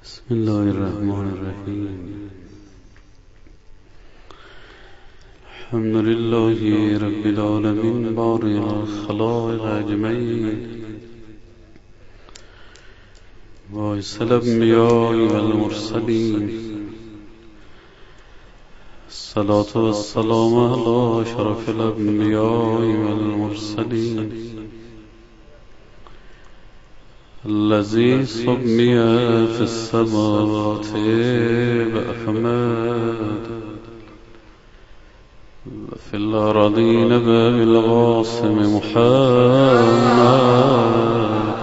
بسم الله الرحمن الرحیم. الحمد لله رب العالمین بارئ الخلائق اجمعین باعث الانبیاء والمرسلین. الصلاة والسلام علی اشرف الانبیاء والمرسلین الذي سمي في السماوات بأحمد وفي الأراضين بالقاسم محمد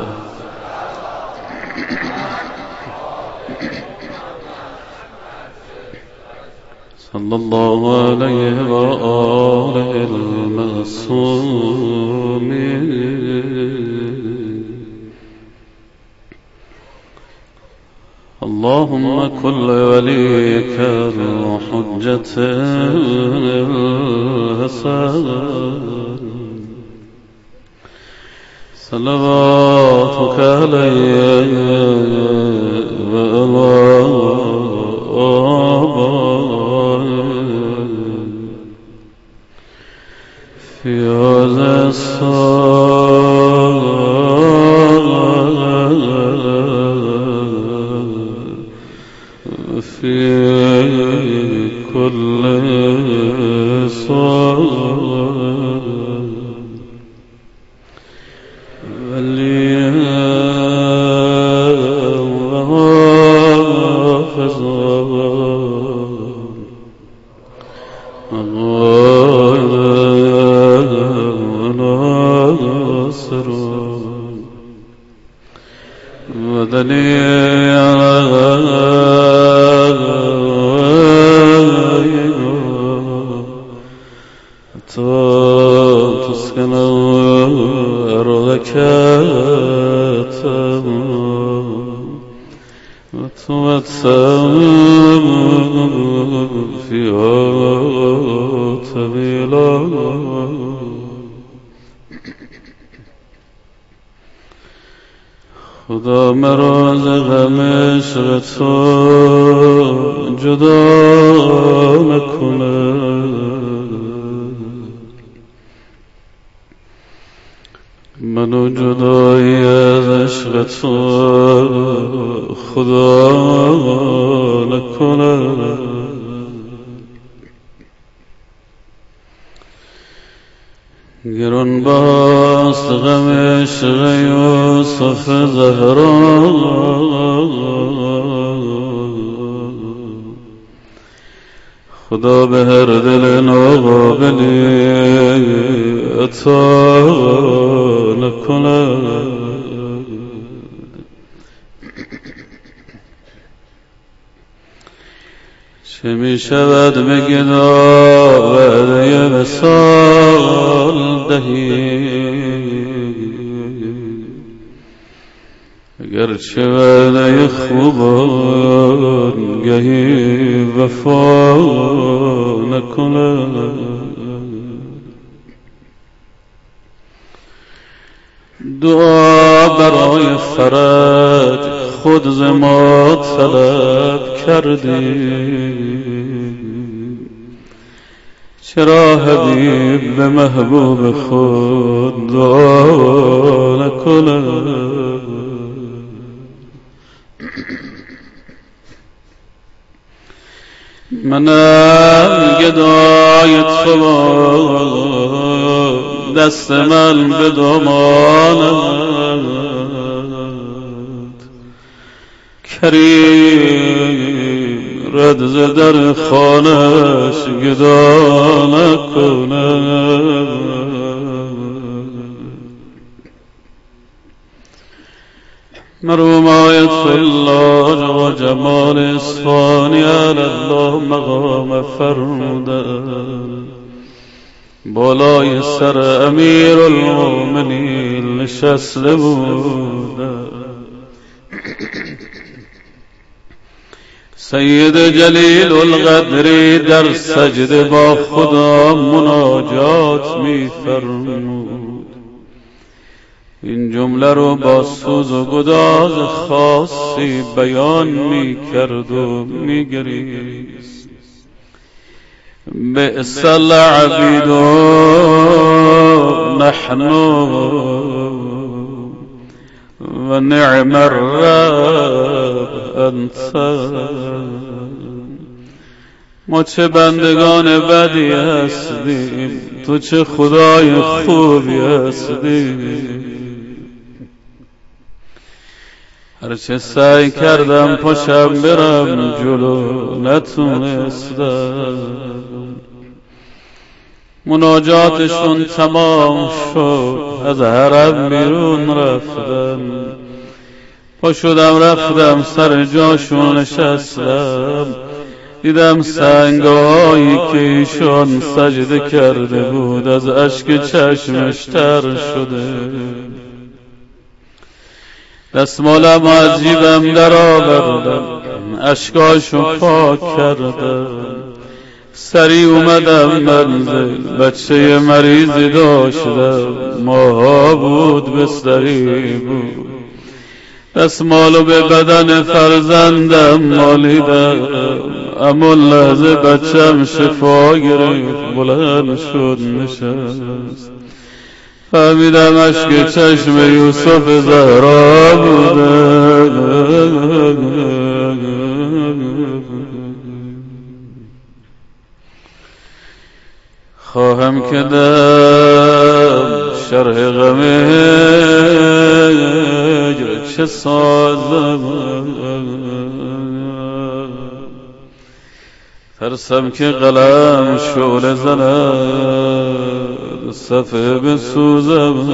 صلى الله عليه وآله المعصومين. اللهم كل وليك الحجة الحسن صلواتك عليه وعلى آبائه في هذا في كل صلاة وليا وحافظا وناصرا ودليلا تسكن أرضك وتوسم فيها طويلا. خدا مرا ز غم عشق تو جدا نکنه، منو جدایی از عشق تو خدا نکنه. گران باست غم عشق یوسف زهرا، خدا به هر دل ناقابلی عطا نکنه. چه می شود به گدا وعده وصال دهی، اگرچه وعده خوبان گهی وفا نکنه. دعا برای فرج خود ز ما طلب کردی، چرا حبیب به محبوب خود دعا نکنه. منم گدای تو، دست من به دامانت، کریم رد ز در خانش گدا نکنه. مرومایت الله و جمال اسفانی علی الله مقام فرمودن، بالای سر امیر المؤمنین نشسته بودن. سید جلیل القدری در سجده با خدا مناجات می فرمود. این جمله رو با سوز و گداز خاصی بیان می کرد و می گریست. بئس العبید نحن و نعم الرب انت. ما چه بندگان بدی هستیم، تو چه خدای خوبی هستی. هرچه سعی کردم پاشم برم جلو نتونستم. مناجاتشون تمام شد، از حرم بیرون رفتم. پا شدم رفتم سر جاشون نشستم. دیدم سنگایی که ایشان سجده کرده بود از اشک چشمش تر شده. دستمالم از جیبم در آوردم، اشکاشو پاک کردم. سریع اومدم منزل، بچه مریضی داشتم، ماها بود بستری بود. دستمالو به بدن فرزندم مالیدم، اما لحظه بچم شفا گرفت، بلند شد نشست. فهمیدم اشک چشم یوسف زهرا بوده. خواهم که در شرح غمه چه سازم، ترسم که قلم شعله زند صفحه بسوزم.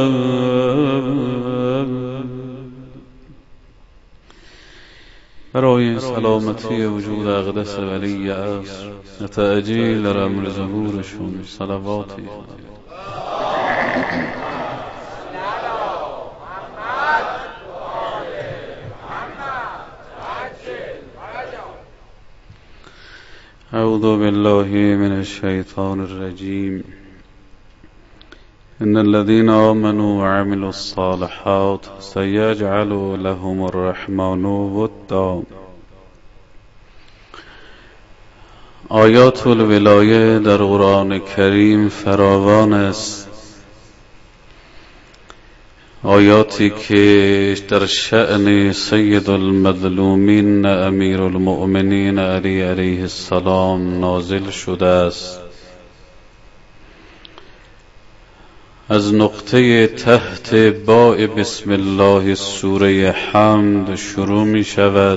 برای سلامتی وجود اقدس ولی عصر تعجیل در امر ظهورشون صلواتی. اعوذ بالله من الشیطان الرجیم. ان الذين آمنوا وعملوا الصالحات سيجعل لهم الرحمن ودا. آیات الولایه در قرآن کریم فراوان است. آیاتی که در شأن سید المظلومین امیر المؤمنین علی علیه السلام نازل شده است. از نقطه تحت باء بسم الله سوره حمد شروع می شود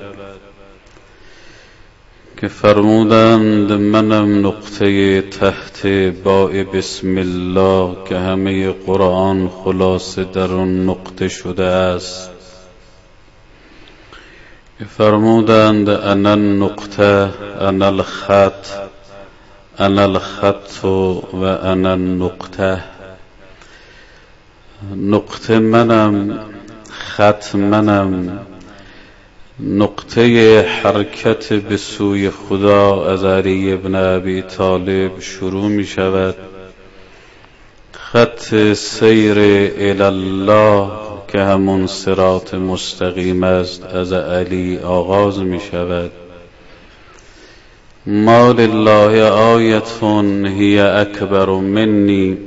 که فرمودند منم نقطه تحت باء بسم الله که همه قرآن خلاصه در اون نقطه شده است. که فرمودند انا النقطه انا الخط انا الخط و انا النقطه. نقطه منم، خط منم. نقطه حرکت به سوی خدا از علی ابن ابی طالب شروع می شود. خط سیر الی الله که همون صراط مستقیم است از علی آغاز می شود. ما لله آیتون هی اکبر منی.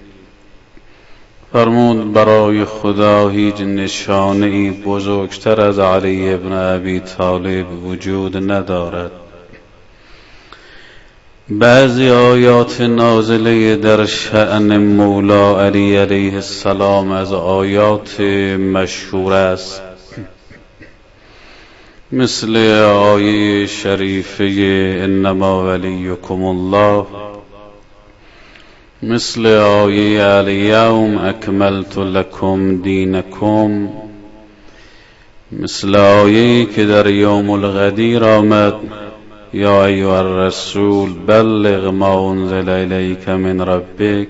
فرمود برای خدا هیچ نشانه‌ای بزرگتر از علی ابن ابی طالب وجود ندارد. بعضی آیات نازله در شأن مولا علی علیه السلام از آیات مشهور است، مثل آیه شریفه انما ولیکم الله، مثل آیه الیوم اکملت لکم دینکم، مثل آیه‌ای که در یوم الغدیر آمد یا ایها الرسول بلغ ما انزل الیک من ربک،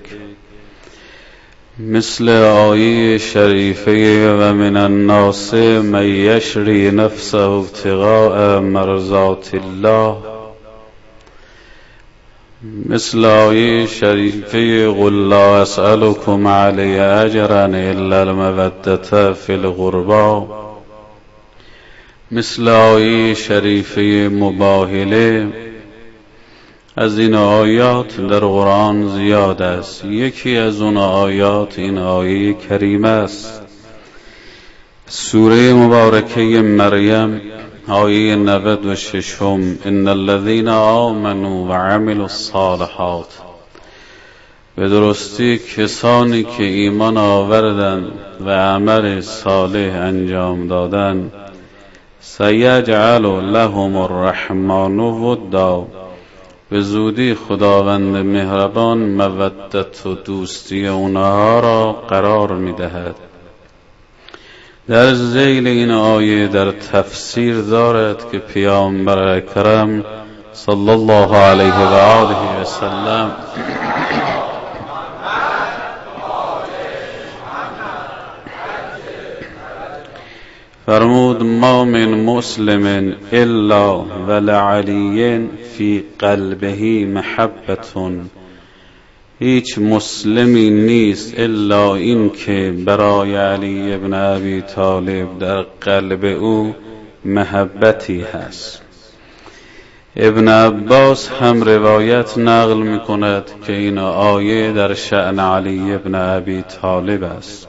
مثل آیه شریفه و من الناس من یشری نفسه ابتغاء مرضات الله، مثل آیه شریفه قل لا اسألكم علیه اجرا الا المودة فی القربى، مثل آیه شریفه مباهله. از این آیات در قرآن زیاد است. یکی از اون آیات این آیه کریمه است، سوره مبارکه مریم، آیه 96: ان الذين آمنوا وعملوا الصالحات، به درستی کسانی که ایمان آوردند و عمل صالح انجام دادند، سیجعل لهم الرحمن ودا، به زودی خداوند مهربان مودت و دوستی اونها را قرار می‌دهد. در ذیل این آیه در تفسیر دارد که پیامبر اکرم صلی الله علیه و آله و سلم فرمود ما من مسلم الا ولعلی فی قلبه محبتون، هیچ مسلمی نیست الا این که برای علی ابن ابی طالب در قلب او محبتی هست. ابن عباس هم روایت نقل می کند که این آیه در شأن علی ابن ابی طالب است.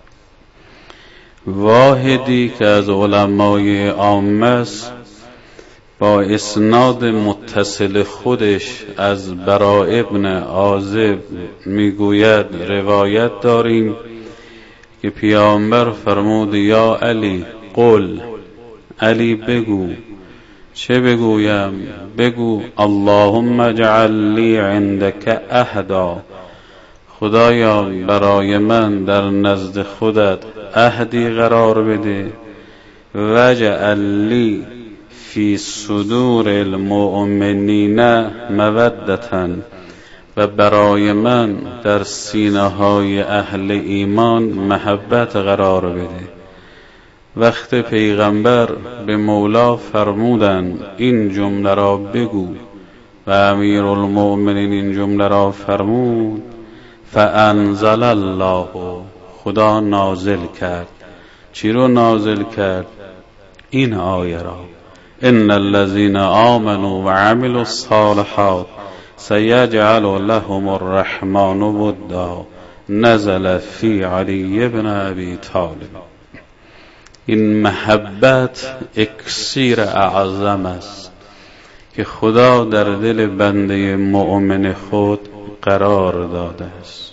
واحدی که از علمای عامه است با اسناد متصل خودش از برا ابن عازب میگوید روایت داریم که پیامبر فرمود یا علی قل، علی بگو. چه بگویم؟ بگو اللهم اجعل لی عندک عهدا، خدایا برای من در نزد خودت عهدی قرار بده، واجعل لی فی صدور المؤمنین مودة، و برای من در سینه های اهل ایمان محبت قرار بده. وقت پیغمبر به مولا فرمودن این جمله را بگو و امیر المؤمنین این جمله را فرمود، فانزل الله، خدا نازل کرد. چی رو نازل کرد؟ این آیه را، ان الذين آمنوا وعملوا الصالحات سيجعل لهم الرحمن ودا، نزل فی علی بن ابی طالب. این محبت اکسیر اعظم است که خدا در دل بنده مؤمن خود قرار داده است.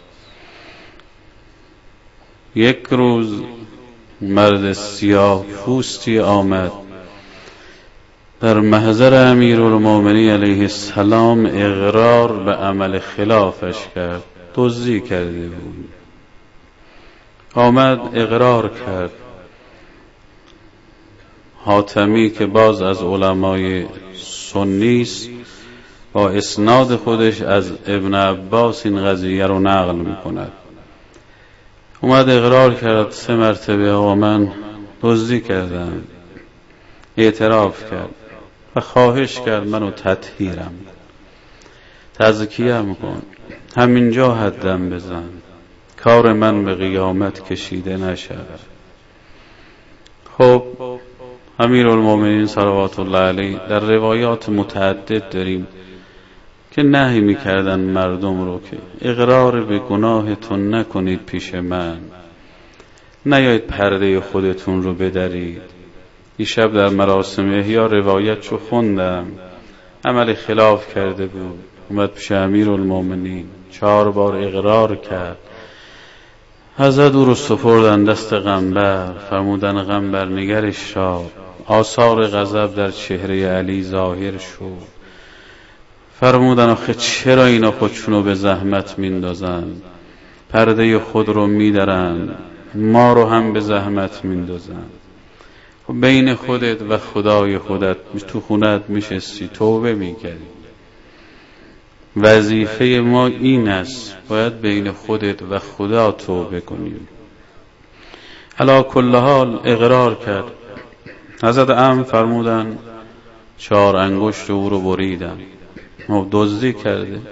یک روز مرد سیاه پوستی آمد در محضر امیرالمومنین علیه السلام، اقرار به عمل خلافش کرد، دزدی کرده بود. آمد اقرار کرد. حاتمی که باز از علمای سنی است با اسناد خودش از ابن عباس این قضیه رو نقل میکند. اومد اقرار کرد 3 مرتبه آقا من دزدی کردم، اعتراف کرد و خواهش کرد منو تطهیرم، تزکیه‌ام کن، همینجا حدم بزن، کار من به قیامت کشیده نشود. خب امیرالمومنین صلوات الله علیه در روایات متعدد داریم که نهی میکردن مردم رو که اقرار به گناهتون نکنید پیش من، نیایید پرده خودتون رو بدرید. دیشب در مراسم احیا روایت رو خوندم، عمل خلاف کرده بود، اومد پیش امیرالمومنین 4 بار اقرار کرد. حضرت او رو سپردن دست قنبر، فرمودن قنبر نگرش شاد. آثار غضب در چهره علی ظاهر شد. فرمودن آخه چرا اینا خودشونو به زحمت میندازن، پرده خود رو میدرن، ما رو هم به زحمت میندازن. بین خودت و خدای خودت تو خونت میشستی توبه میکردی. وظیفه ما این است باید بین خودت و خدا توبه کنیم. علی کل حال اقرار کرد. حضرت فرمودن 4 انگشت او رو بریدن. دزدی کرده.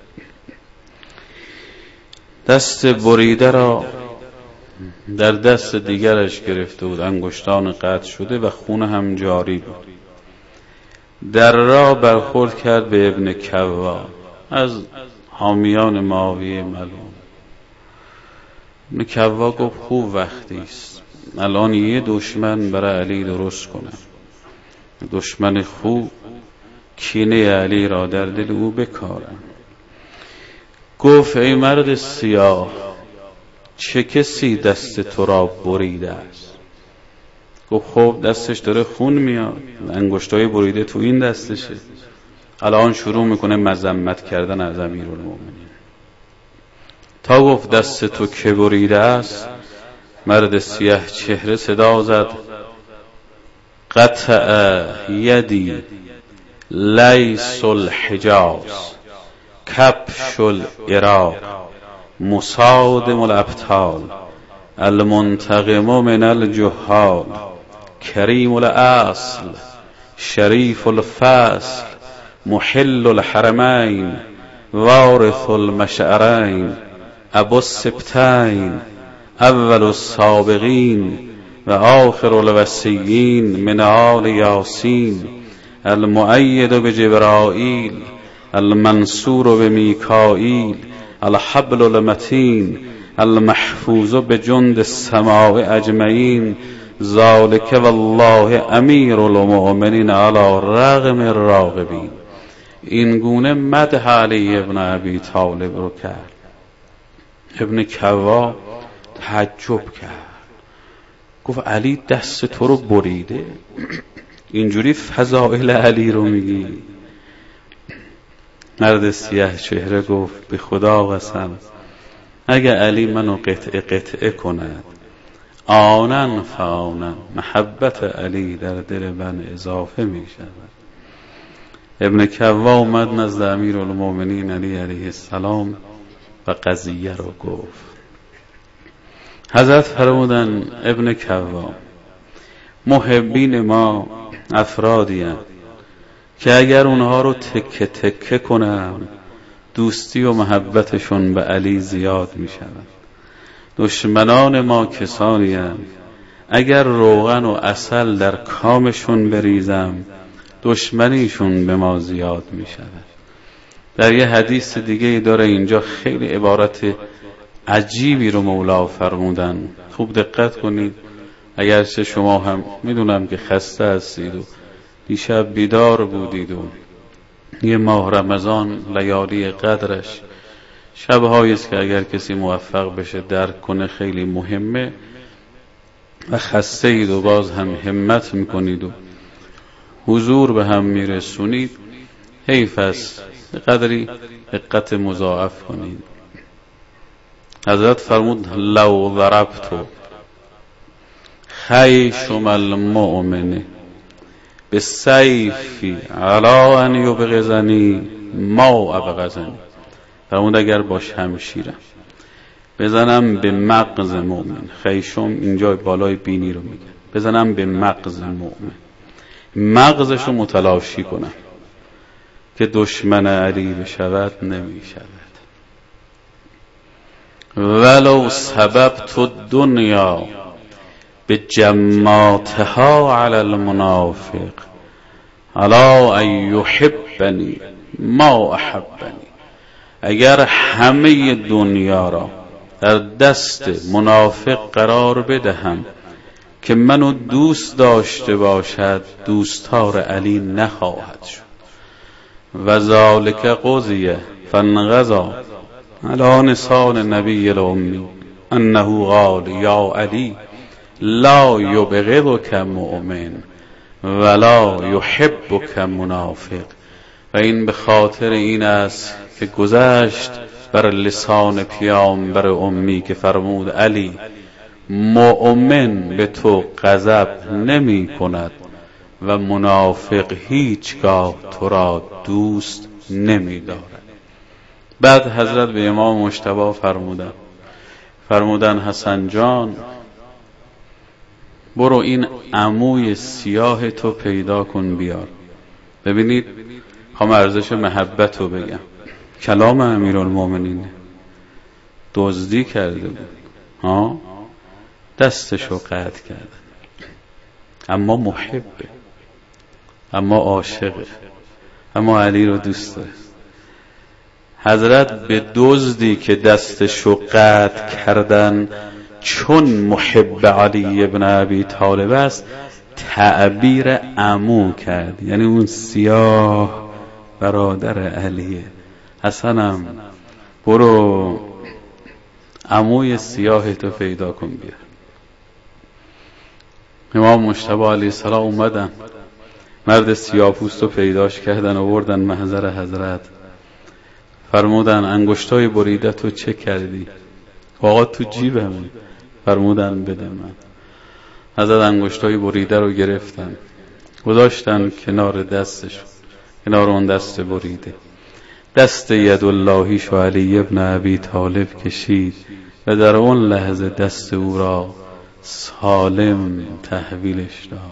دست بریده را در دست دیگرش گرفته بود، انگشتان قطع شده و خون هم جاری بود. در راه برخورد کرد به ابن کوا از حامیان معاویه ملعون. ابن کوا گفت خوب وقتی است الان یه دشمن برای علی درست کنم، دشمن خوب کینه علی را در دل او بکارم. گفت ای مرد سیاه، چه کسی دست تو را بریده است؟ گفت خب دستش داره خون میاد، انگشتای بریده تو این دستشه. الان شروع میکنه مذمت کردن از امیرالمومنین تا گفت دست تو که بریده است. مرد سیاه چهره صدا زد قطع یدی لیس الحجاز کبش العراق مصادم الابطال المنتقم من الجهال کریم الاصل شریف الفصل محل الحرمین وارث المشعرین ابو السبتین اول السابقین و آخر الوصیین من آل یاسین المؤید بجبرائیل المنصور بمیکائیل الحبل المتین المحفوظ بجند السماء اجمعین ذالک والله امیر المؤمنین علی رغم الراغبین. این گونه مدح علی ابن ابی طالب رو کرد. ابن کوا تعجب کرد، گفت علی دست تو رو بریده؟ اینجوری فضائل علی رو میگی؟ مرد سیاه چهره گفت به خدا قسم اگه علی منو قطعه کند آنن فآنن محبت علی در دل من اضافه می شود. ابن کوا اومد نزد امیرالمومنین علی علیه السلام و قضیه رو گفت. حضرت فرمودن ابن کوا محبین ما افرادی هستند که اگر اونها رو تکه تکه کنم دوستی و محبتشون به علی زیاد می شود. دشمنان ما کسانی هستند اگر روغن و عسل در کامشون بریزم دشمنیشون به ما زیاد می شود. در یه حدیث دیگه داره اینجا خیلی عبارت عجیبی رو مولا فرمودن، خوب دقت کنید. اگرچه شما هم میدونم که خسته هستید و دیشب بیدار بودید و یه ماه رمضان لیالی قدرش شب‌هایی است که اگر کسی موفق بشه درک کنه خیلی مهمه و خسته اید و باز هم همت میکنید و حضور به هم میرسونید، حیف است قدری دقت مضاعف کنید. حضرت فرمود لو ضربتو خیشم المؤمن به سیفی علا ان یبغضنی ما ابغضنی. فرمود اگر با شمشیرم بزنم به مغز مؤمن، خیشم اینجا بالای بینی رو میگه، بزنم به مغز مؤمن، مغزش رو متلاشی کنم که دشمن علی بشود نمیشود. ولو سببت الدنیا به جماتها علی المنافق علا ان یحبنی ما احبنی. اگر همه دنیا را در دست منافق قرار بدهم که منو دوست داشته باشد دوستار علی نخواهد شد. و ذالک قضیه فانقضى علی لسان نبی الامی انه قال یا علی لا یبغضک مؤمن ولا یحبک منافق. و این به خاطر این است که گذشت بر لسان پیامبر امی که فرمود علی مؤمن به تو غضب نمی کند و منافق هیچگاه تو را دوست نمی دارد. بعد حضرت به امام مجتبی فرمودن حسن جان برو این عموی سیاه تو پیدا کن بیار. ببینید میخوام ارزش محبت رو بگم. کلام امیرالمومنین دزدی کرده بود، دستشو قطع کرده، اما محبه، اما عاشقه، اما علی رو دوست داره. حضرت به دزدی که دستشو قطع کردن چون محب علی ابن ابی طالب است تعبیر عمو کرد، یعنی اون سیاه برادر علیه. حسنم برو عموی سیاه تو پیدا کن بیار. امام مجتبی علیه السلام اومدن، مرد سیاه‌پوست رو پیداش کردن، آوردن محضر حضرت، فرمودن انگشتای بریده تو چه کردی؟ آقا تو جیبمه. فرمودن بده من. حضرت انگشتای بریده رو گرفتن گذاشتن کنار دستش، کنار اون دست بریده. دست یداللهی شو علی ابن ابی طالب کشید و در اون لحظه دست او را سالم تحویلش داد.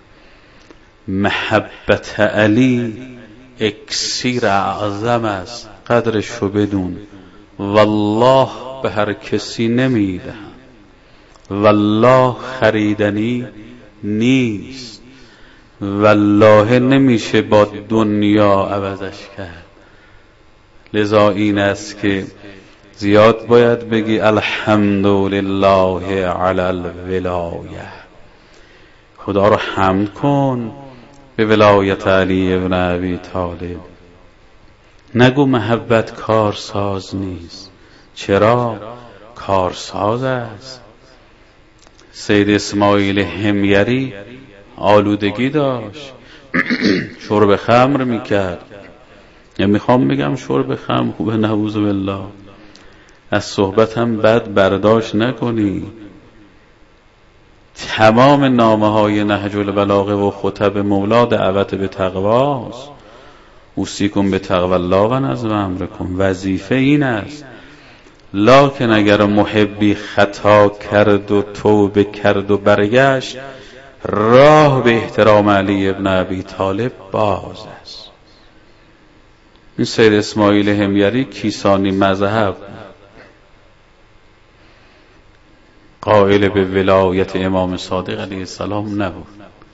محبت علی اکسیر اعظم است، قدرش رو بدون. والله به هر کسی نمیدهم، والله خریدنی نیست، والله نمیشه با دنیا عوضش کرد. لذا این است که زیاد باید بگی الحمدلله علی الولایه، خدا رو حمد کن به ولایت علی ابن ابی طالب. نگو محبت کارساز نیست، چرا؟ کارساز است. سید اسماعیل حمیری آلودگی داشت، شرب خمر میکرد. یا میخوام بگم شرب خمر خوبه، نعوذ بالله، از صحبت هم بد برداشت نکنی. تمام نامه های نهج البلاغه و خطب مولا دعوت به تقواست. اوصیکم به تقوی الله و نظم امرکم. وظیفه این است. لکن اگر محبی خطا کرد و توبه کرد و برگشت، راه به احترام علی ابن ابی طالب باز است. این سید اسماعیل حمیری کیسانی مذهب، قائل به ولایت امام صادق علیه السلام نبود.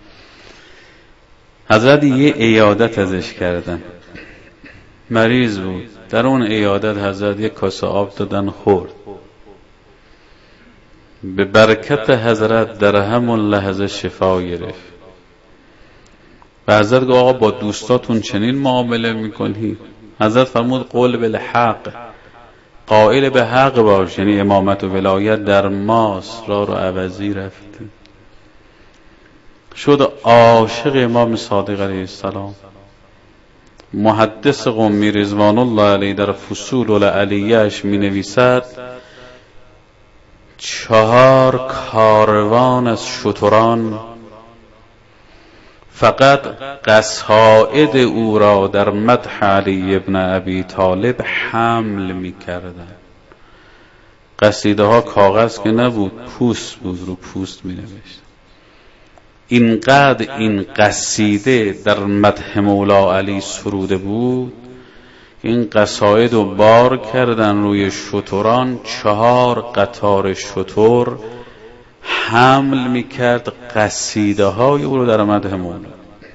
حضرت یه عیادت ازش کردن، مریض بود. در اون عیادت حضرت یک کاسه آب دادن خورد. به برکت حضرت در همون لحظه شفا گرفت. و حضرت گفت آقا با دوستاتون چنین معامله میکنی؟ حضرت فرمود قول بالحق، قائل به حق باش، یعنی امامت و ولایت در ماست، راه رو عوضی رفتی. شد عاشق امام صادق علیه السلام. محدث قمی رضوان الله علیه در فصول العلیه‌اش می نویسد 4 کاروان از شتران فقط قصائد او را در مدح علی ابن ابی طالب حمل می کردن. قصیده ها کاغذ که نبود، پوست بود، رو پوست می نوشت. اینقدر این قصیده در مدح مولا علی سروده بود، این قصاید رو بار کردن روی شتران. 4 قطار شتر حمل میکرد قصیده های او رو در مدح مولا.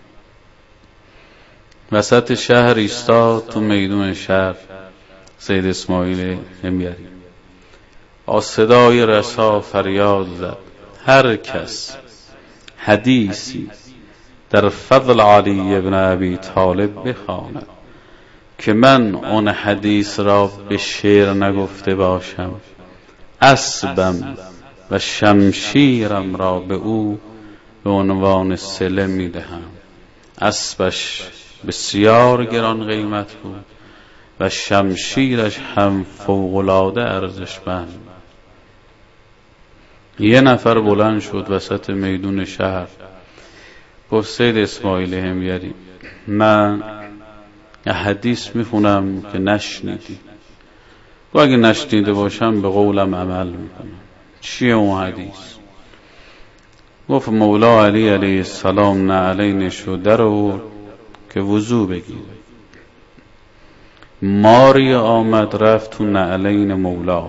وسط شهر ایستاد، تو میدون شهر، سید اسماعیل حمیری با صدای رسا فریاد زد هر کس حدیثی در فضل علی ابن ابی طالب بخواند که من اون حدیث را به شعر نگفته باشم، اسبم و شمشیرم را به او به عنوان صله می دهم. اسبش بسیار گران قیمت بود و شمشیرش هم فوق‌العاده ارزشمند. یه نفر بلند شد وسط میدون شهر، گفت سید اسماعیل حمیری، من یه حدیث میخونم که نشنیدی. و اگه نشنیده باشم به قولم عمل میکنم. چیه اون حدیث؟ گفت مولا علی علیه السلام نعلینش رو در آورد که وضو بگیره. ماری آمد رفت تو نعلین مولا،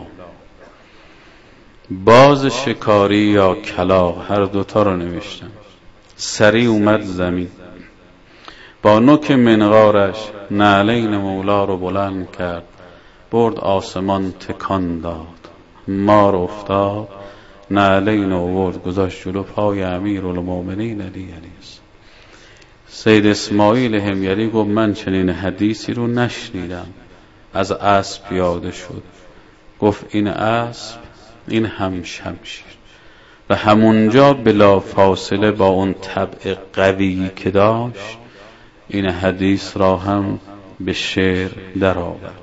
باز شکاری یا کلا، هر دوتا رو نوشتم. سریع اومد زمین، با نوک منقارش نعلین مولا رو بلند کرد، برد آسمان تکان داد، مار افتاد، نعلین آورد گذاشت جلو پای امیرالمومنین علی است. سید اسماعیل حمیری گفت من چنین حدیثی رو نشنیدم. از اسب پیاده شد، گفت این اسب، این هم شمشیر. و همونجا بلا فاصله با اون طبع قوی که داشت این حدیث را هم به شعر در آورد.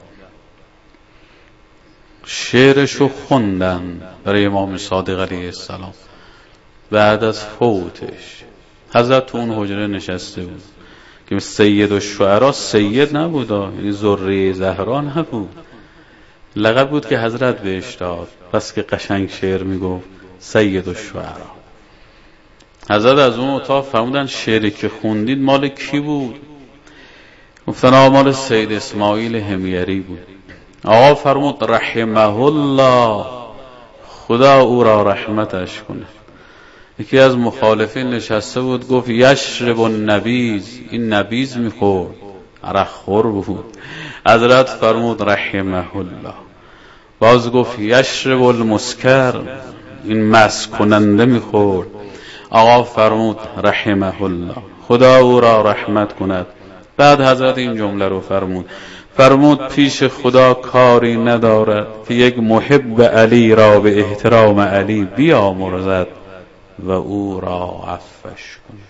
شعرشو خوندن برای امام صادق علیه السلام. بعد از فوتش حضرت تو اون حجره نشسته بود که سید الشعرا سید نبود، یعنی ذره زهرا نبود، لقب بود که حضرت بهش داد، پس که قشنگ شعر میگفت سید الشعرا. حضرت از اون اتاق فرمودن شعری که خوندید مال کی بود؟ گفتن مال سید اسماعیل حمیری بود. آقا فرمود رحمه الله، خدا او را رحمتش کنه. یکی از مخالفین نشسته بود گفت یشرب النبیذ، این نبیذ میخورد، عرق خور بود. حضرت فرمود رحمه الله. باز گفت یشرب المسکر، این مست کننده میخورد. آقا فرمود رحمه الله، خدا او را رحمت کند. بعد حضرت این جمله رو فرمود پیش خدا کاری ندارد که یک محب علی را به احترام علی بیامرزد و او را عفوش کند.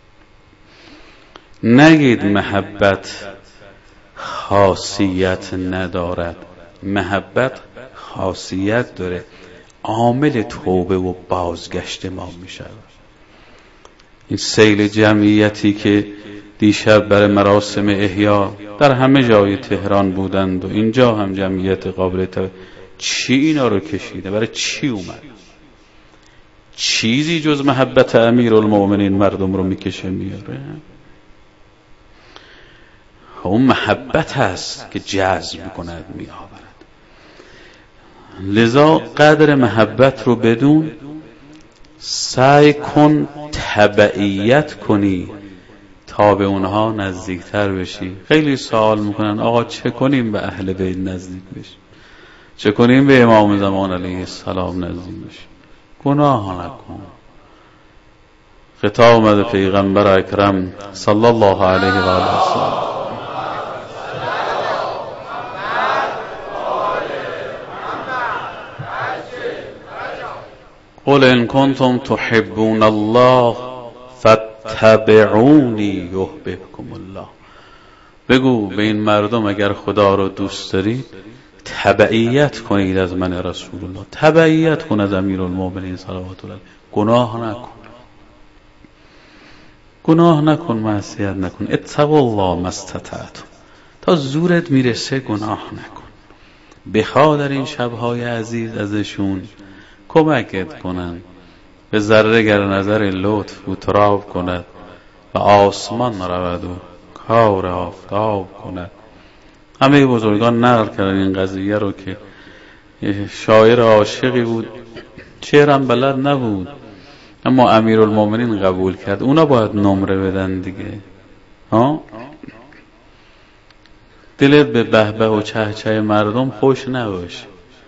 نگید محبت خاصیت ندارد، محبت خاصیت داره، عامل توبه و بازگشت ما میشه. این سیل جمعیتی که دیشب برای مراسم احیا در همه جای تهران بودند و اینجا هم جمعیت قابل چی اینا رو کشیده؟ برای چی اومد؟ چیزی جز محبت امیرالمومنین مردم رو میکشه میاره؟ اون محبت هست که جذب میکند میآورد. لذا قدر محبت رو بدون، سعی کن تبعیت کنی تا به اونها نزدیکتر بشی. خیلی سوال میکنن آقا چه کنیم به اهل بیت نزدیک بشیم، چه کنیم به امام زمان علیه السلام نزدیک بشیم؟ گناه نکن. خطاب آمد پیغمبر اکرم صلی الله علیه و آله وسلم، قل ان کنتم تحبون الله فاتبعونی یحببکم الله. بگو به این مردم اگر خدا رو دوست دارید تبعیت کنید از من رسول الله، تبعیت کن از امیرالمومنین صلوات الله. گناه نکن، معصیت نکن. اتقوا الله ما استطعتم، تا زورت میرسه گناه نکن. بخوا در این شبهای عزیز ازشون کمکت کنن، به ذره گر نظر لطف و تراب کند و آسمان رود و کار آفتاب کند. همه بزرگان نقل کردن این قضیه رو که شاعر عاشقی بود، شعرم بلد نبود، اما امیرالمومنین قبول کرد. اونا باید نمره بدن دیگه. دلت به بهبه و چهچه مردم خوش نباشه.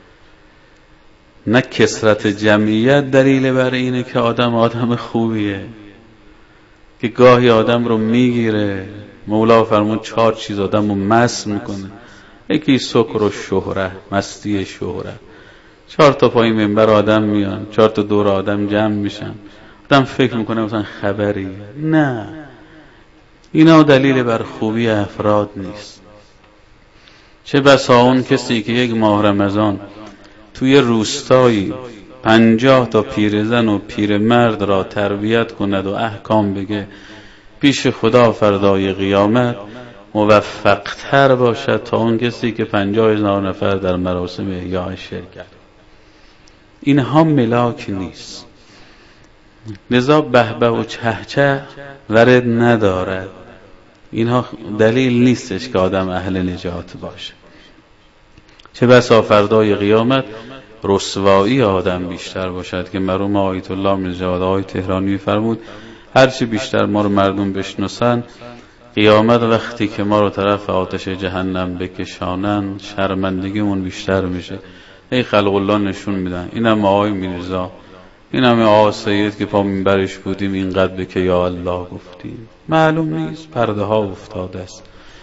نه کثرت جمعیت دلیل بر اینه که آدم خوبیه، که گاهی آدم رو میگیره. مولا فرمود 4 چیز آدم رو مست میکنه. یکی سکر و شهرت، مستی شهرت. 4 تا پای منبر آدم میان، 4 تا دور آدم جمع میشن، آدم فکر میکنه مثلا خبریه. نه، اینا دلیل بر خوبی افراد نیست. چه بسا اون کسی که یک ماه رمضان توی روستایی 50 تا پیرزن و پیرمرد را تربیت کند و احکام بگه، پیش خدا فردای قیامت موفق‌تر باشد تا اون کسی که 50,000 نفر در مراسم احیا شرکت. اینها ملاک نیست. لذا بهبه و چهچه ورد ندارد. اینها دلیل نیستش که آدم اهل نجات باشه. چه بسا فردای قیامت رسوایی آدم بیشتر باشد که مرحوم آیت الله نژاد آقای تهرانی فرمود هرچی بیشتر ما رو مردم بشناسن، قیامت وقتی که ما رو طرف آتش جهنم بکشانن شرمندگیمون بیشتر میشه. ای خلق الله نشون میدن. اینم آقای میرزا، اینم آقا سید که پا منبرش بودیم اینقدر به که یا الله گفتیم. معلوم نیست، پرده ها افتاده است.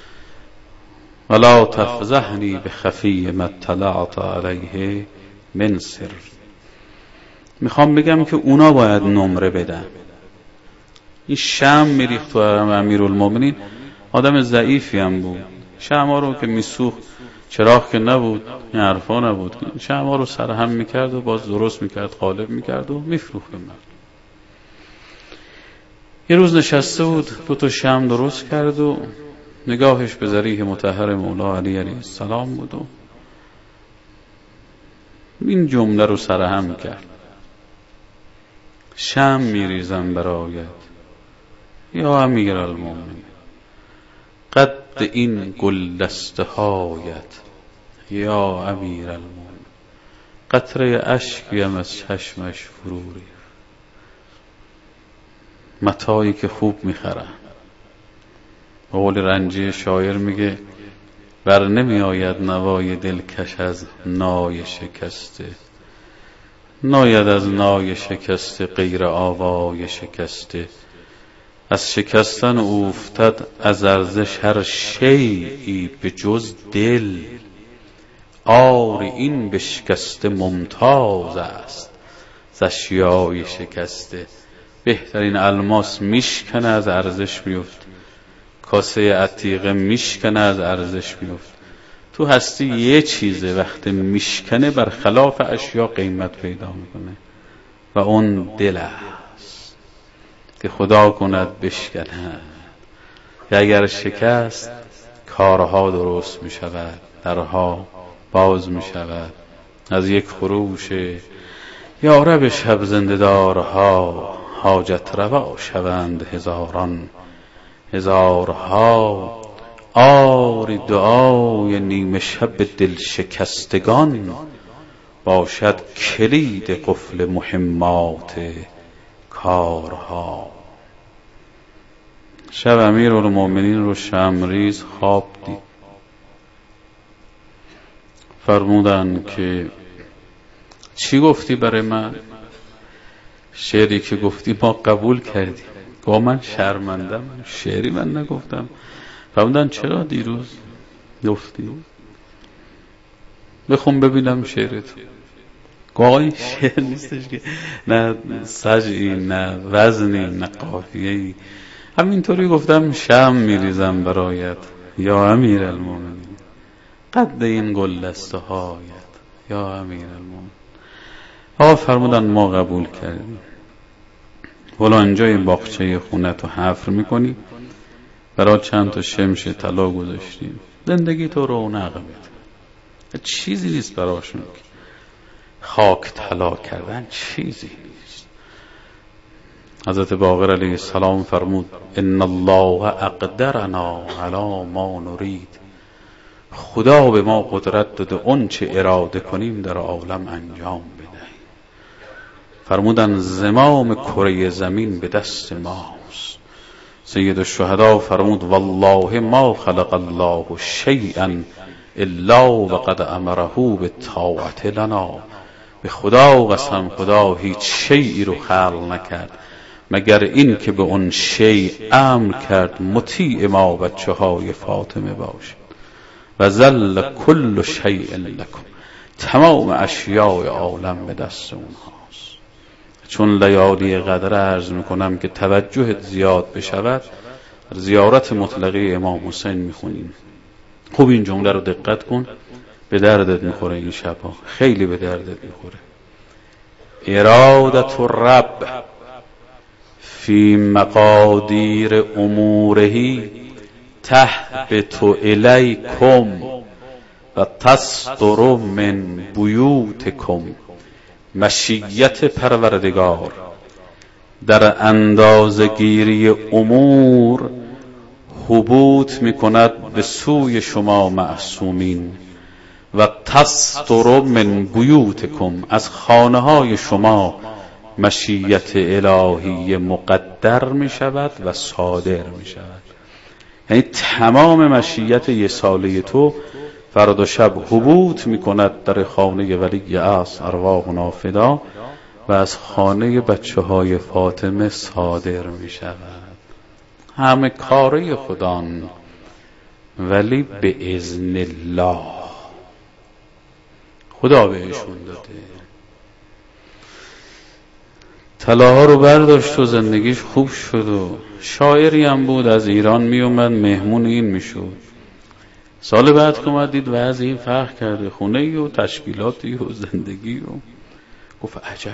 ولا تفضحنی بخفی ما اطلعت علیه من سر. میخوام بگم که اونا باید نمره بدن. این شمع میریخت تو امیرالمومنین، آدم ضعیفی هم بود. شمع رو که میسوخت، چراغ که نبود، این حرفا نبود، شمع رو سرهم میکرد و باز درست میکرد، قالب میکرد و میفروخت. یه روز نشسته بود 2 شمع درست کرد و نگاهش به ذریح مطهر مولا علی علیه السلام بود و این جمله رو سرهم کرد: شمع میریزم برایت یا امیرالمومنین، قد این گلدسته هایت یا امیرالمومنین. قطره اشکیم از چشمش فرو ریخت. متاعی که خوب میخرن. قول رنجی شاعر میگه بر نمی آید نوای دلکش از نای شکسته، ناید از نای شکسته غیر آوای شکسته. از شکستن افتد از ارزش هر شیئی به جز دل، آری این بشکسته ممتاز است ز اشیای شکسته. بهترین الماس میشکنه از ارزش میفت، کاسه عتیقه میشکنه از ارزش میفت. تو هستی یه چیزه وقتی میشکنه برخلاف اشیا قیمت پیدا میکنه و اون دل است که خدا کند بشکنه. که اگر شکست کارها درست میشود، درها باز میشود. از یک خروش یارب شب زنده‌دارها حاجت روا شوند هزاران هزارها. آری دعای نیمه شب دل شکستگان باشد کلید قفل مهمات کارها. شب امیرالمومنین رو شمریز خواب دید. فرمودن که چی گفتی برای من؟ شعری که گفتی ما قبول کردیم. گفت من شرمندم، شعری من نگفتم. فرمودن چرا دیروز گفتی؟ بخون ببینم شعرت. گفت آقا این شعر نیستش که نه سجعی نه وزنی نه قافیه‌ای، همینطوری گفتم شمع میریزم برایت یا امیرالمومنین، قد این گلدسته هایت یا امیرالمومنین. آقا فرمودن ما قبول کردیم. فلان جای باغچه خونت رو حفر میکنی، برای چند تا شمش طلا گذاشتیم، زندگی تو رونق بده. چیزی نیست براشون خاک طلا کردن، چیزی نیست. حضرت باقر علیه السلام فرمود ان الله اقدرنا علی ما نرید. خدا به ما قدرت داده اون چه اراده کنیم در عالم انجام بدهیم. فرمودن زمام کره زمین به دست ماست. سید الشهدا فرمود والله ما خلق الله شیئا الا وقد امره بالطاعة لنا. به خدا قسم خدا هیچ شیئی رو خلق نکرد مگر این که به اون شیء امر کرد مطیع ما بچه های فاطمه باشد. و ذل کل شیء لکم، تمام اشیاء عالم به دست اونهاست. چون لیالی قدر عرض میکنم که توجهت زیاد بشود، زیارت مطلقه امام حسین میخونیم. خوب این جمله رو دقت کن، به دردت میخوره این شبها، خیلی به دردت میخوره. ارادت الرب فی مقادیر اموره تهبط الیکم و تصدر من بیوتکم. مشیت پروردگار در اندازه‌گیری امور هبوط میکند به سوی شما معصومین و تصدر من بیوتکم، از خانه های شما مشیت الهی مقدر می شود و صادر می شود. یعنی تمام مشیت یه ساله تو فردا شب هبوط می کند در خانه ولی اصل ارواحنا فدا و از خانه بچه های فاطمه صادر می شود. همه کاره خدان ولی به اذن الله، خدا بهشون داده. طلاها رو برداشت و زندگیش خوب شد و شاعری هم بود، از ایران می اومد مهمون این می شد. سال بعد که اومد دید وضع این فرق کرده، خونه و تشکیلاتی و زندگی و گفت عجب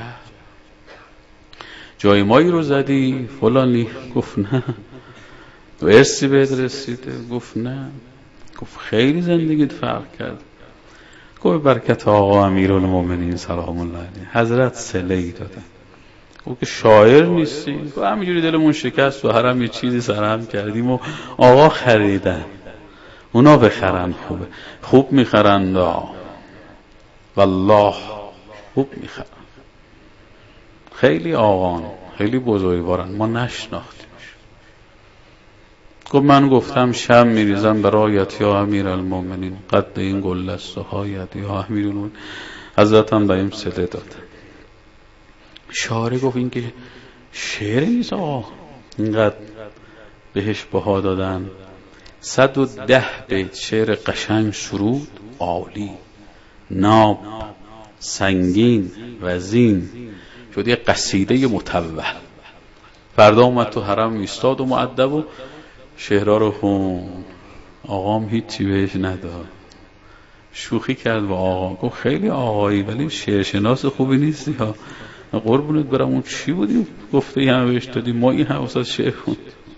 جای مایی رو زدی فلانی؟ گفت نه. و ارسی بهت رسیده؟ گفت نه. گفت خیلی زندگیت فرق کرد. گفت برکت آقا امیرالمومنین سلام الله علیه حضرت صله‌ای دادن. گفت که شاعر نیستی؟ گفت همینجوری دلمون شکست و حرم یه چیزی سرهم کردیم و آقا خریدن، اونا بخرن خوبه. خوب میخرن والله خوب میخرن. خیلی آقان خیلی بزرگوارن، ما نشناختیمش. گفت من گفتم شم میریزم برایت یا امیرالمومنین، قد این گل است و هایت یا امیرالمومنین. حضرت هم بهم صله دادن. شاعر گفت این که شعر نیست آقا، اینقدر بهش بها دادن. 110 بیت شعر قشنگ، سرود عالی، ناب سنگین وزین، شد یه قصیده متوه. فردا اومد تو حرم ایستاد و مؤدب و شعرها رو خون. آقام هیچی بهش نداد، شوخی کرد با آقا. گفت خیلی آقایی ولی شعرشناس خوبی نیستی ها. قربونت برم اون چی بودی گفته این همه بهش دادی؟ ما این همه واسه شعر خوند.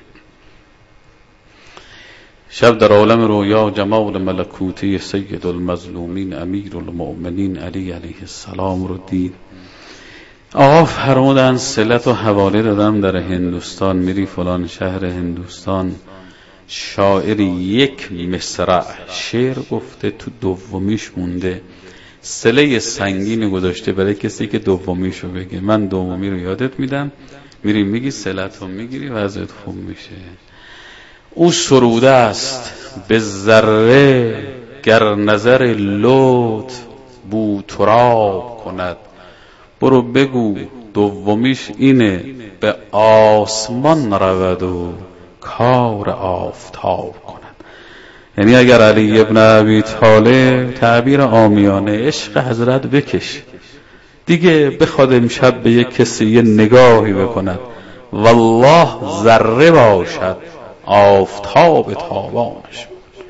شب در عالم رویا جمال ملکوتی سید المظلومین امیرالمؤمنین علی علیه السلام رو دید. آقا فرمودن صلت و حواله دادم در هندوستان، میری فلان شهر هندوستان، شاعری یک مصرع شعر گفته، تو دومیش مونده، صله سنگینی گذاشته برای کسی که دومیشو بگه. من دومی رو یادت میدم، میری میگی صلت رو میگیری و ازت خوب میشه. او سروده است به ذره گر نظر لطف بو تراب کند. برو بگو دومیش اینه به آسمان رود و کار آفتاب کند. یعنی اگر علی ابن ابی طالب تعبیر عامیانه عشق حضرت بکش دیگه، بخواد امشب به یک کسی یه نگاهی بکند، والله ذره باشد آفتاب تابانش.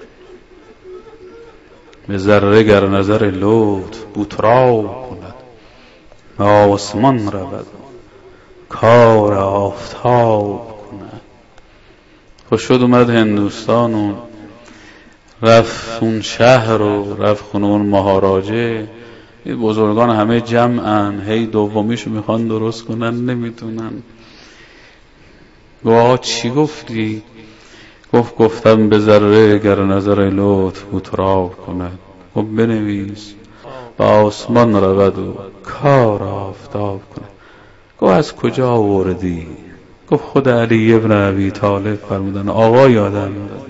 به ذره گر نظر لطف بوتراب کند، آسمان رود کار آفتاب کند. خوش شد اومد هندوستان و رفت اون شهر و رفت خونه اون مهاراجه. بزرگان همه جمعن، هی دومیشو میخوان درست کنن نمیتونن. گفت چی گفتی؟ گفتم به ذره گر نظر لطف بوتراب کند. گفت بنویس به آسمان رود و کار آفتاب کند. گفت از کجا آوردی؟ گفت خود علی ابن ابی طالب فرمودن آقا یادم داد.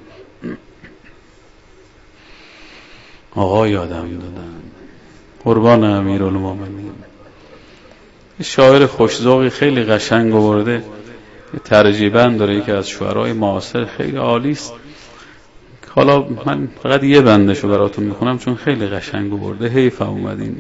آقا یادم دادن. قربان امیرالمومنین. شاعر خوش‌ذوقی خیلی قشنگ آورده، ترجیباً داره یکی از شعرهای معاصر خیلی عالی است. حالا من فقط یه بندشو براتون میخونم چون خیلی قشنگ آورده، حیف اومدین.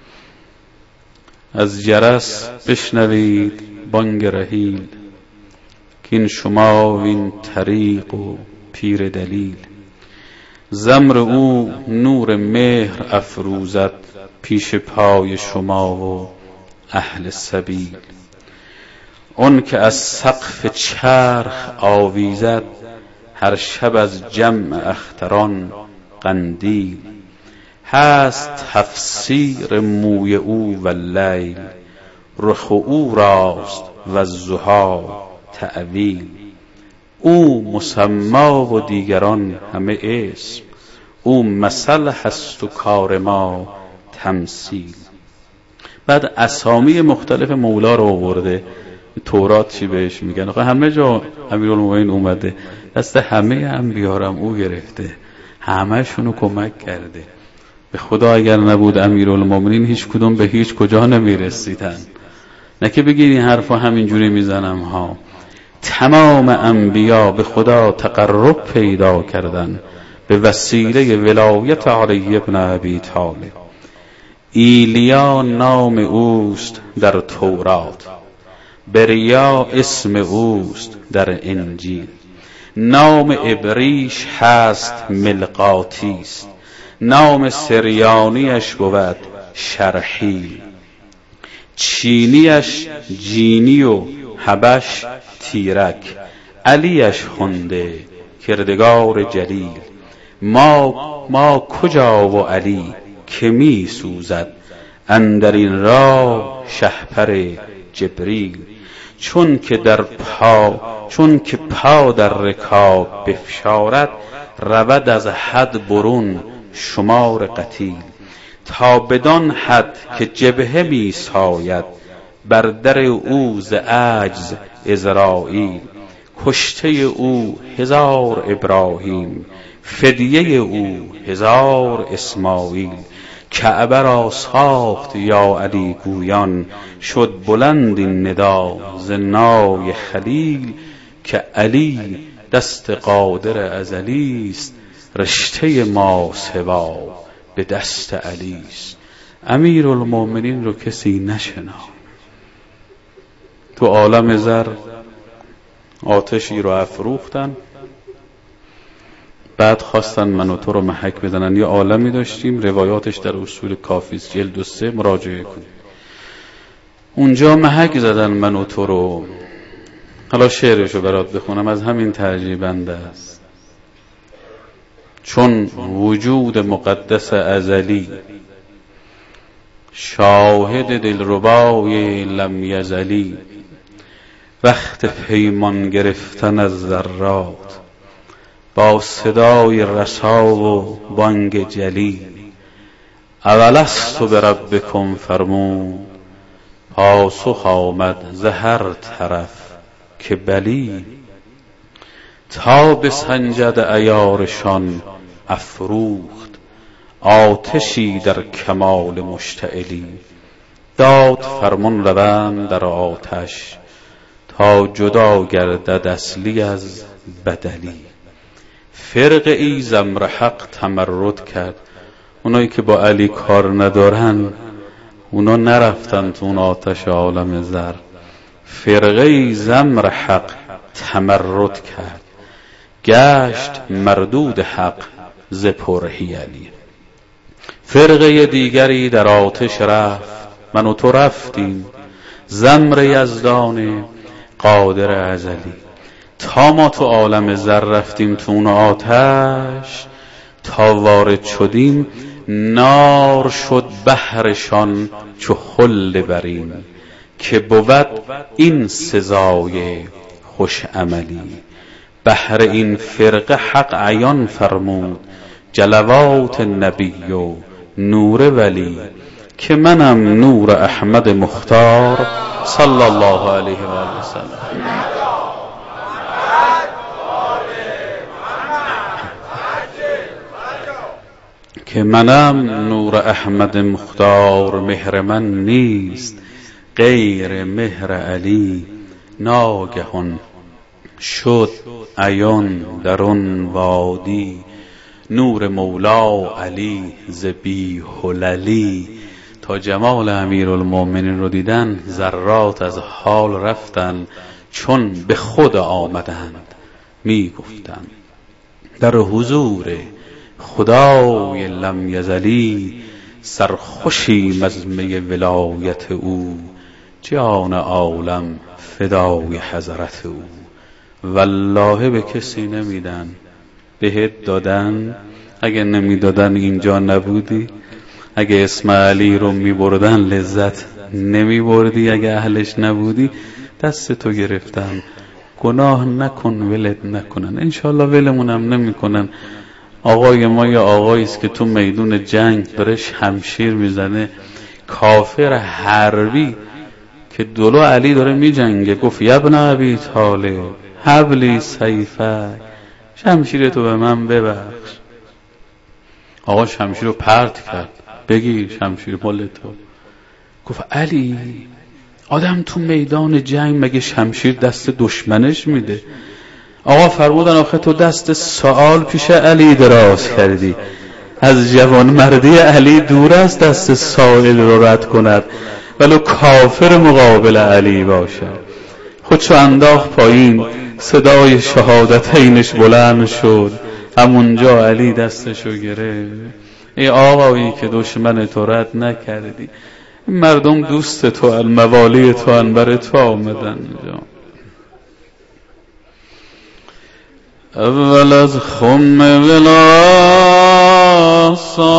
از جرس بشنوید بانگ رحیل، که این شما وین طریق و پیر دلیل. زمر او نور مهر افروزد، پیش پای شما و اهل سبیل. اون که از سقف چرخ آویزد، هر شب از جمع اختران قندیل. هست تفسیر موی او و لیل، رخ او راست و الضحی تأویل. او مسما و دیگران همه اسم، او مثل هست و کار ما تمثیل. بعد اسامی مختلف مولا رو آورده. تورات چی بهش میگن؟ آخه همه جا امیرالمومنین اومده، دست همه انبیا رو او گرفته، همه شونو کمک کرده. به خدا اگر نبود امیرالمومنین هیچ کدوم به هیچ کجا نمیرسیدن. نه که بگید این حرفا همینجوری میزنم ها. تمام انبیا به خدا تقرب پیدا کردن به وسیله ولایت علی ابن ابی طالب. ایلیا نام اوست در تورات، بریا اسم اوست در انجیل. نام ابریش هست ملقاتیست، نام سریانیش بود شرحیل، چینیش جینی و حبش تیرک، علیش خونده کردگار جلیل. ما کجا و علی که می سوزد، اندر این راه شهپر جبریل. چون که پا در رکاب بفشارد، رود از حد برون شمار قتیل. تا بدان حد که جبهه می ساید، بر در او ز عجز عزراییل. کشته او 1000 ابراهیم، فدیه او 1000 اسماعیل. کعبه را ساخت یا علی گویان، شد بلند این ندا ز نای خلیل. که علی دست قادر ازلیست، رشته ما سوا به دست علیست. امیرالمومنین رو کسی نشنا. تو عالم زر آتشی رو افروختن، بعد خواستن من و تو رو محک بزنن. یه عالمی داشتیم، روایاتش در اصول کافیست جلد 3 مراجعه کنید. اونجا محک زدن من و تو رو. حالا شعرشو برات بخونم، از همین ترجیبنده است. چون وجود مقدس ازلی، شاهد دلربای لم یزلی. وقت پیمان گرفتن از ذرات، با صدای رسا و بانگ جلی. اولست بربکم فرمود، پاسخ آمد ز هر طرف که بلی. تا بسنجد عیارشان افروخت، آتشی در کمال مشتعلی. داد فرمان روند در آتش، تا جدا گردد اصلی از بدلی. فرقه ای زمر حق تمرد کرد. اونایی که با علی کار ندارن، اونا نرفتن تو اون آتش عالم زر. فرقه ای زمر حق تمرد کرد، گشت مردود حق ز پرحیلی. فرقه دیگری در آتش رفت، من و تو رفتیم. زمر یزدان قادر ازلی. تا ما تو عالم زر رفتیم تو اون آتش، تا وارد شدیم نار شد بحرشان چو خل برین. که بود این سزای خوش عملی. بحر این فرقه حق عیان فرمود، جلوات نبی و نور ولی. که منم نور احمد مختار صلی الله علیه و آله وسلم. که منم نور احمد مختار، مهر من نیست غیر مهر علی. ناگهان شد عیان در آن وادی، نور مولا علی ز بی حللی. تا جمال امیرالمومنین رو دیدن، ذرات از حال رفتن، چون به خود آمدند می گفتند. در حضور خدای لم یزلی، سرخوشیم از می ولایت او. جان عالم فدای حضرت او. والله به کسی نمیدن، بهت دادن. اگه نمیدادن اینجا نبودی. اگه اسم علی رو میبردن لذت نمیبردی. اگه اهلش نبودی دست تو گرفتن گناه نکن ولت نکنن. انشالله ولمونم نمیکنن. آقای ما یه آقاییست که تو میدون جنگ داره شمشیر میزنه، کافر حربی که دلو علی داره میجنگه، گفت ابن ابی طالب حبلی سیفک، شمشیرتو به من ببخش. آقا شمشیر رو پرت کرد، بگیر شمشیر مال تو. گفت علی، آدم تو میدان جنگ مگه شمشیر دست دشمنش میده؟ آقا فرمودن آخه تو دست سوال پیش علی دراز کردی، از جوان مردی علی دور است دست سائل رو رد کند، ولو کافر مقابل علی باشد. خودشو انداخت پایین، صدای شهادتینش بلند شد، همونجا علی دستشو گرفت. ای آقایی که دشمن تو رد نکردی، مردم دوست تو، الموالی تو، انبر تو آمدن جا. اول از خم ولا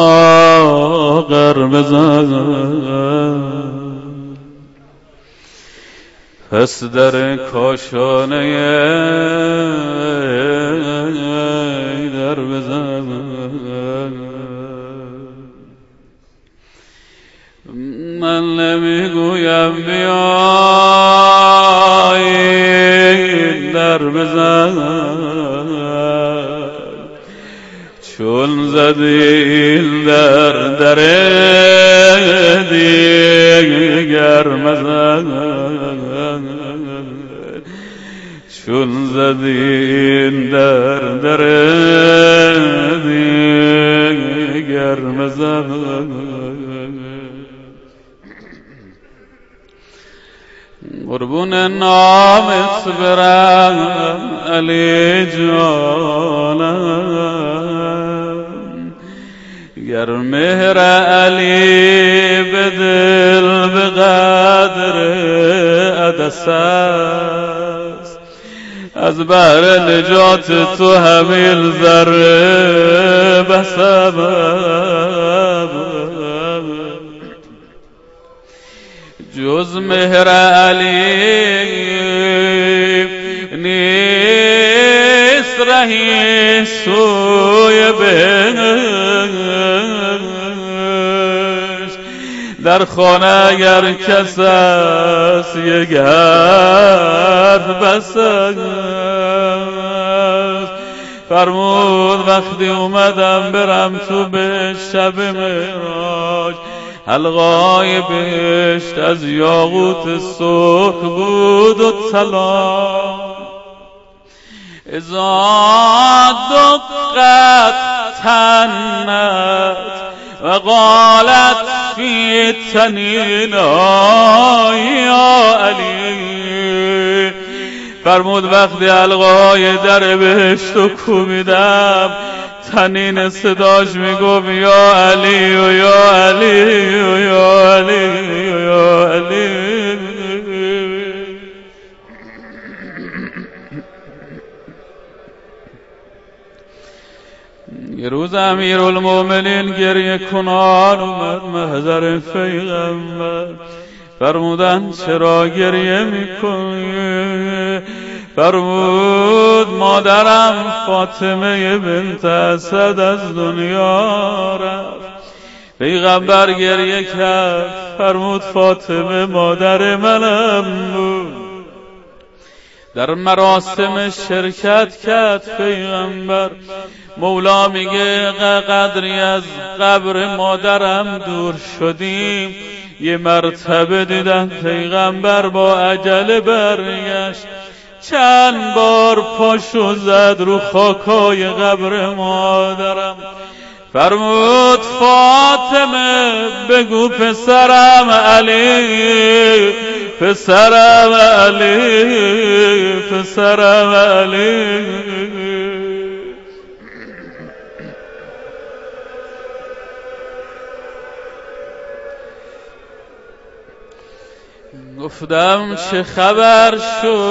ساغر بزن، پس در کاشانه در بزن. من نمیگویم بیایی در بزن، چون زدیل در دیگر مزن، چون زدیل در دیگر مزن. قربون نامت برم علی جانم، گر مهر علی به دل به قدر عدس است، از بهر نجات تو همیل ذره بسبب، جز مهر علی نیست رهی سوی بهشت، در خانه اگر کس است یک حرف بس است. فرمود وقتی اومدم برم تو به شب معراج، حلقای بهشت از یاقوت سرخ بود و طلا، اذا دقت تنت و قالت فی تنینا یا علی. فرمود وقتی حلقای در بهشت رو کوبیدم، تنین صداش میگفت یا علی و یا علی و یا علی و یا علی. یه روز امیرالمومنین گریه کنان اومد محضر پیغمبر. فرمودن چرا گریه میکنی؟ فرمود مادرم فاطمه بنت اسد از دنیا رفت. پیغمبر گریه کرد، فرمود فاطمه مادر منم بود. در مراسم شرکت کرد پیغمبر. مولا میگه قدری از قبر مادرم دور شدیم، یه مرتبه دیدن پیغمبر با عجله برگشت، چند بار پاشو زد رو خاکای قبر مادرم. فرمود فاطمه بگو پسرم علی، پسرم علی، پسرم علی. گفتم چه خبر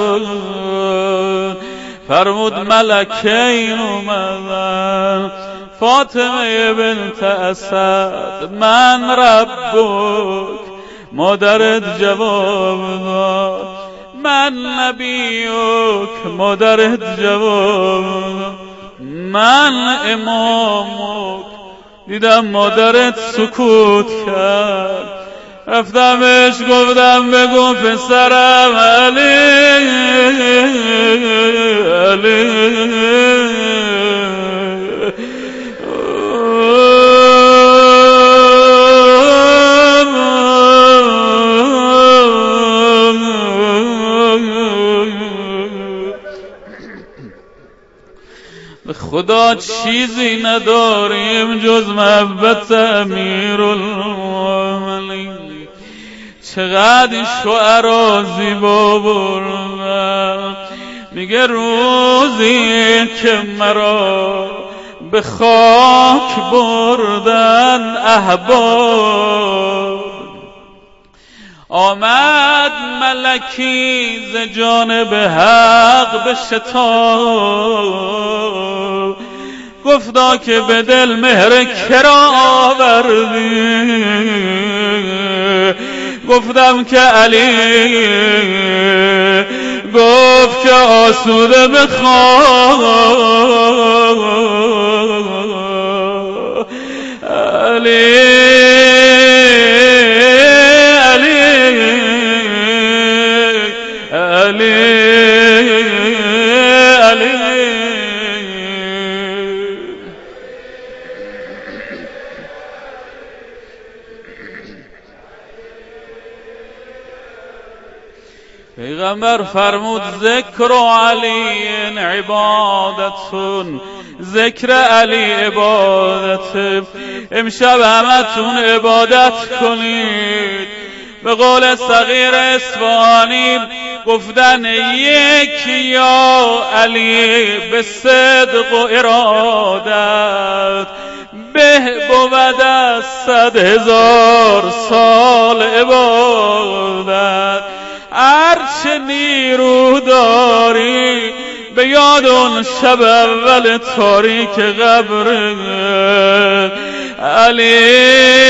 شد؟ فرمود ملکین اومدن. فاطمه بنت اسد من ربک، مادرت جواب داد من نبیک مادرت جواب، من امامک دیدم مادرت سکوت کرد، رفتمش گفتم بگو پسرم علی خدا چیزی نداریم جز محبت امیرالمومنین. چقدر شعرا زیبا بردن، میگه روزی که مرا به خاک بردن احباب، آمد ملکی ز جانب حق به شتاب، گفتا که به دل مهر کرا آوردی، گفتم که علی، گفت که آسوده بخواه علی پیغمبر فرمود ذکر علی عبادتون، ذکر علی عبادت. امشب همتون عبادت کنید. به قول صغیر اصفهانی گفتن یک یا علی به صدق و ارادت، به بود از 100,000 سال عبادت. هرچه نیرو داری به یاد اون شب اول تاریک قبر علی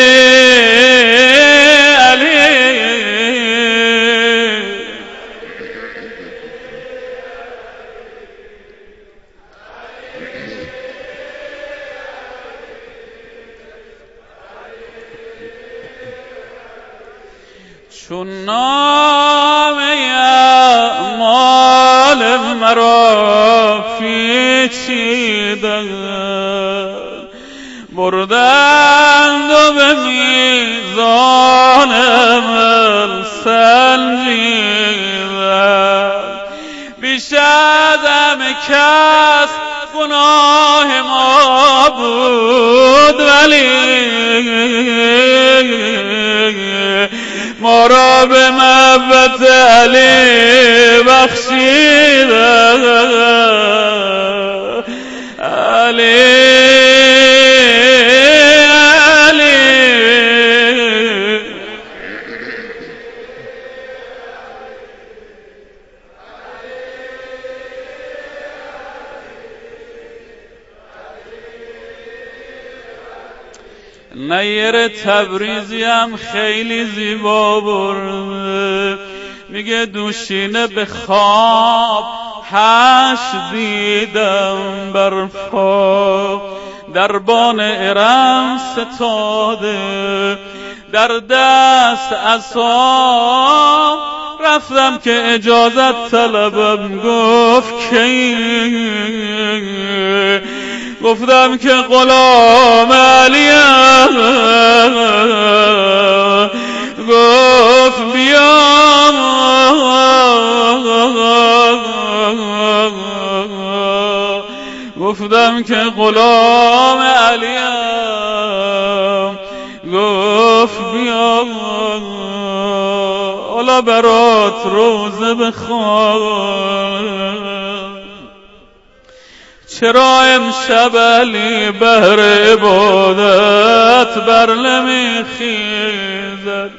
چون نام اعمال مرا پیچیدند، بردند و به میزان عمل سنجیدند. بیش از همه کس گناه ما بود، ولی ما را به محبت علی بخشیدند. علی نیر تبریزی هم خیلی زیبا برده، میگه دوشینه به خواب 8 دیدم برپا، دربان ارم ستاده در دست عصا، رفتم که اجازت طلبم، گفت کی؟ گفتم که غلام علیم، گفت بیا. گفتم که غلام علیم، گفت بیا حالا برات روزه بخوان. چرا امشب علی بهر عبادت بر نمیخیزد؟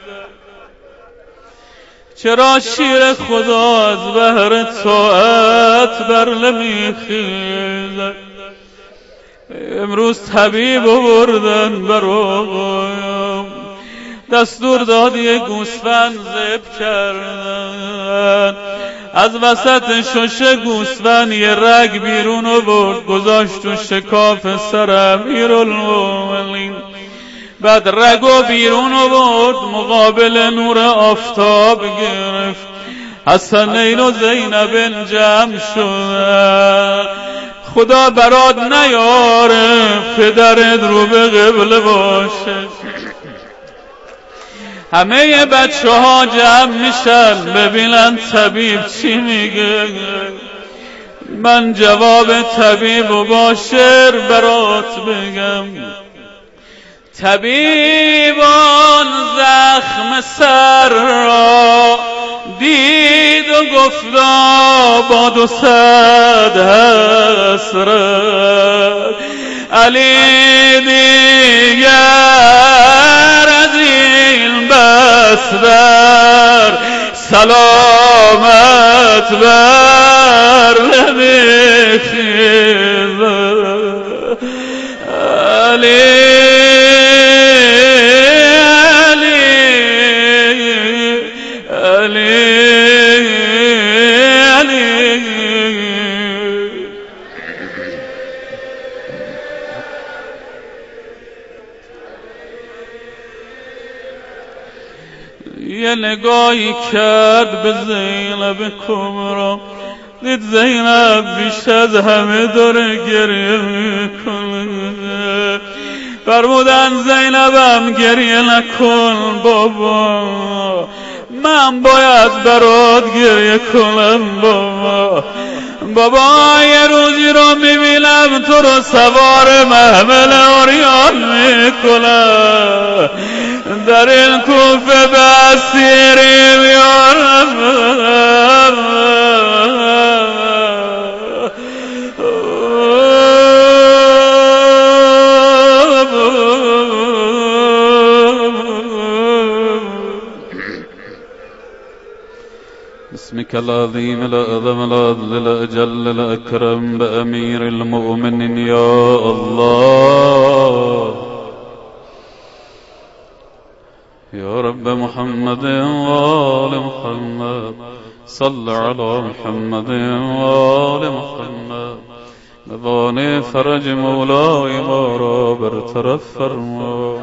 چرا شیر خدا از بهر طاعت بر نمیخیزد؟ امروز طبیب بردن بر آقایم، دستور داد یه گوسفند ذبح کردن. از وسط شش گوسفند یه رگ بیرون آورد گذاشت تو شکاف سر امیرالمومنین. بعد رگو بیرون آورد مقابل نور آفتاب گرفت. حسنین و زینب جمع شد. خدا برات نیاره پدرت رو به قبله باشه. همه بچه ها جمع میشن ببینن طبیب چی میگه. من جواب طبیب و با شعر برات بگم. طبیبان زخم سر را دید و گفتا با 200 حسرت. علی دیگر از این بستر سلامت بر نمیخیز. علی یه نگاهی کرد به زینب کبرا. دید زینب بیش از همه داره گریه میکنه. فرمودن زینبم گریه نکن بابا، من باید برات گریه کنم بابا. بابا یه روزی رو میبینم تو رو سوار محمل اوریان میکنم. در این کوفه به اسیری میارم. بسمك العظيم الأعظم العدل الأجل الأكرم بأمير المؤمنين يا الله. يا رب محمد وآل محمد صل على محمد وآل محمد. بوانه فرج مولای ما را برطرف فرما.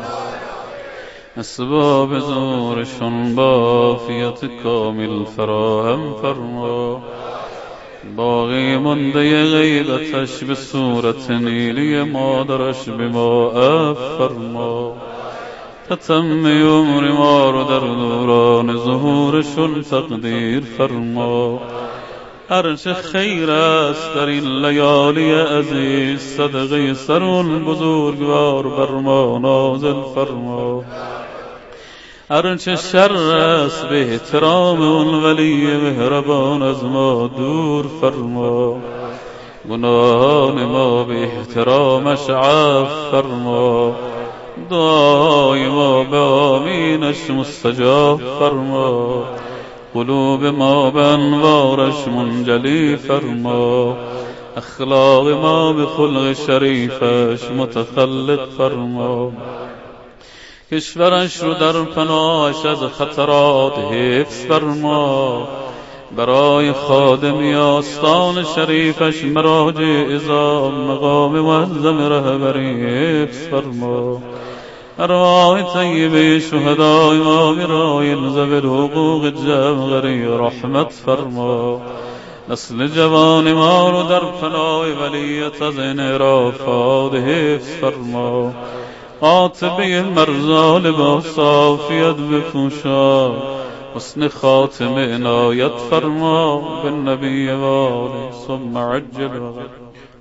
اسباب زورشون با عافیت کامل فراهم فرما. باقی مانده غیبتش به صورت نیلی مادرش به ما عفو فرما. تتم عمر ما رو در دوران ظهورشون تقدیر فرما. هرچه خیر است در این لیالی عزیز صدقه سرون بزرگوار بر ما نازل فرما. هرچه شر است به احترام اون ولی مهربان از ما دور فرما. گناهان ما به احترامش عفو فرما. دعای ما به آمینش مستجاب فرما. قلوب ما به انوارش منجلی فرما. اخلاق ما به خلق شریفش متخلق فرما. کشورش رو در پناهش از خطرات حفظ فرما. برای خادمی آستان شریفش مراجع عظام مقام معظم رهبری حفظ فرما. ارواح طیبه شهدای ما برای ذوی الحقوق جمعی رحمت فرما. نسل جوان ما رو در پناه ولیت از انحرافات حفظ فرما. عاطبه مرزا لباس عافیت بپوشا. حسن خاتم عنایت فرما. بالنبی و آله ثم عجل